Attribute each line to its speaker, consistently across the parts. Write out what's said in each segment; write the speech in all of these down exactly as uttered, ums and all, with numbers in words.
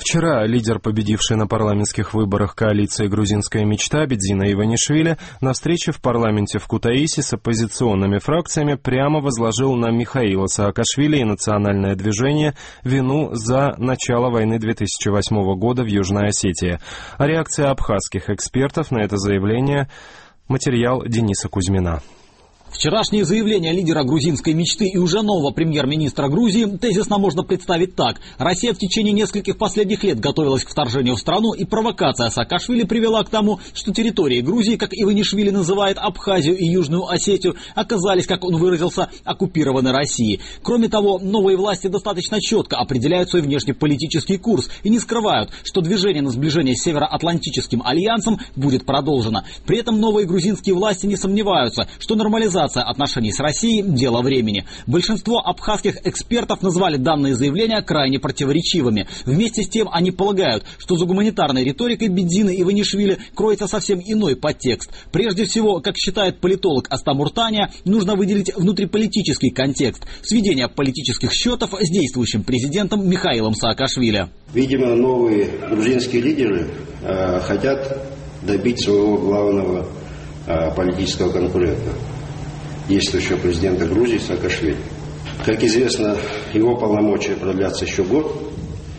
Speaker 1: Вчера лидер, победивший на парламентских выборах коалиции «Грузинская мечта» Бедзина Иванишвили на встрече в парламенте в Кутаиси с оппозиционными фракциями прямо возложил на Михаила Саакашвили и национальное движение вину за начало войны две тысячи восьмого года в Южной Осетии. А реакция абхазских экспертов на это заявление — материал Дениса Кузьмина.
Speaker 2: Вчерашнее заявление лидера грузинской мечты и уже нового премьер-министра Грузии тезисно можно представить так. Россия в течение нескольких последних лет готовилась к вторжению в страну, и провокация Саакашвили привела к тому, что территории Грузии, как Иванишвили называет Абхазию и Южную Осетию, оказались, как он выразился, оккупированы Россией. Кроме того, новые власти достаточно четко определяют свой внешнеполитический курс и не скрывают, что движение на сближение с Североатлантическим альянсом будет продолжено. При этом новые грузинские власти не сомневаются, что нормализация отношений с Россией – дело времени. Большинство абхазских экспертов назвали данные заявления крайне противоречивыми. Вместе с тем они полагают, что за гуманитарной риторикой Бедзины Иванишвили кроется совсем иной подтекст. Прежде всего, как считает политолог Астам Уртания, нужно выделить внутриполитический контекст – сведение политических счетов с действующим президентом Михаилом Саакашвили.
Speaker 3: Видимо, новые грузинские лидеры э, хотят добить своего главного э, политического конкурента, действующего президента Грузии Саакашвили. Как известно, его полномочия продлятся еще год,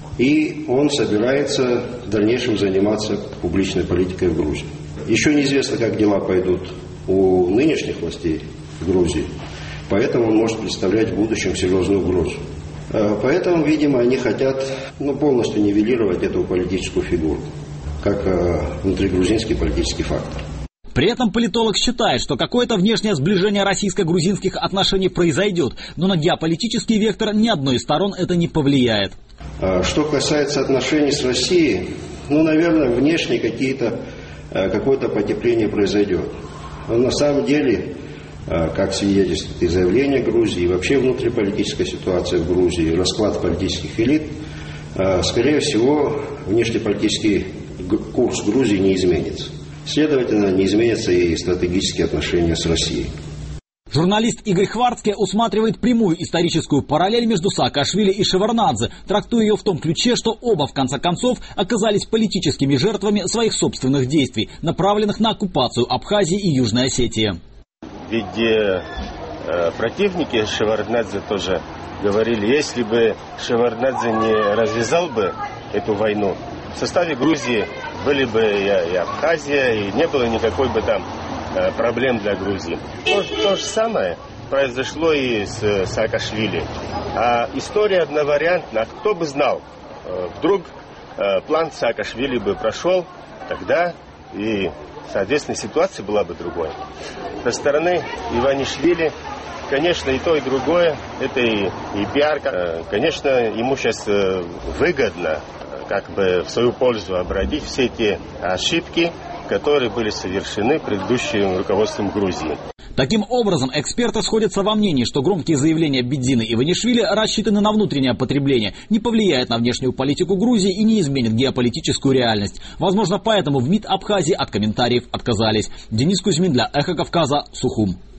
Speaker 3: и он собирается в дальнейшем заниматься публичной политикой в Грузии. Еще неизвестно, как дела пойдут у нынешних властей в Грузии, поэтому он может представлять в будущем серьезную угрозу. Поэтому, видимо, они хотят ну, полностью нивелировать эту политическую фигуру, как внутригрузинский политический фактор.
Speaker 2: При этом политолог считает, что какое-то внешнее сближение российско-грузинских отношений произойдет, но на геополитический вектор ни одной из сторон это не повлияет.
Speaker 3: Что касается отношений с Россией, ну, наверное, внешне какие-то, какое-то потепление произойдет. Но на самом деле, как свидетельствует и заявление Грузии, и вообще внутриполитическая ситуация в Грузии, расклад политических элит, скорее всего, внешнеполитический курс Грузии не изменится. Следовательно, не изменятся и стратегические отношения с Россией.
Speaker 2: Журналист Игорь Хварцкий усматривает прямую историческую параллель между Саакашвили и Шеварднадзе, трактуя ее в том ключе, что оба, в конце концов, оказались политическими жертвами своих собственных действий, направленных на оккупацию Абхазии и Южной Осетии.
Speaker 4: Ведь э, противники Шеварднадзе тоже говорили, если бы Шеварднадзе не развязал бы эту войну, в составе Грузии были бы и, и Абхазия, и не было никакой бы там э, проблем для Грузии. То, то же самое произошло и с Саакашвили. А история одновариантна. Кто бы знал, э, вдруг э, план Саакашвили бы прошел, тогда и, соответственно, ситуация была бы другой. Со стороны Иванишвили, конечно, и то, и другое, это и, и пиар. Конечно, ему сейчас э, выгодно как бы в свою пользу обратить все те ошибки, которые были совершены предыдущим руководством Грузии.
Speaker 2: Таким образом, эксперты сходятся во мнении, что громкие заявления Бедзины Иванишвили рассчитаны на внутреннее потребление, не повлияют на внешнюю политику Грузии и не изменят геополитическую реальность. Возможно, поэтому в МИД Абхазии от комментариев отказались. Денис Кузьмин для Эхо Кавказа, Сухум.